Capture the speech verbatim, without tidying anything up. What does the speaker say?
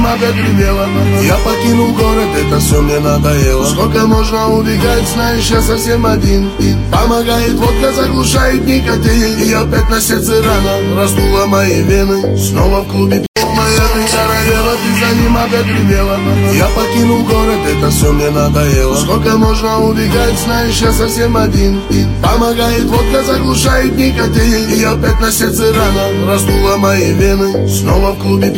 зима как гремела. Я покинул город, это все мне надоело. Сколько можно убегать, знаешь, я совсем один. Помогает водка, заглушает никотин. И опять на сердце рана раздула мои вены. Снова в клубе моя ты королева, ты за ним опять гремела. Я покинул город, это все мне надоело. Сколько можно убегать, знаешь, я совсем один. Помогает водка, заглушает никотин. И опять на сердце рана раздула мои вены. Снова в клубе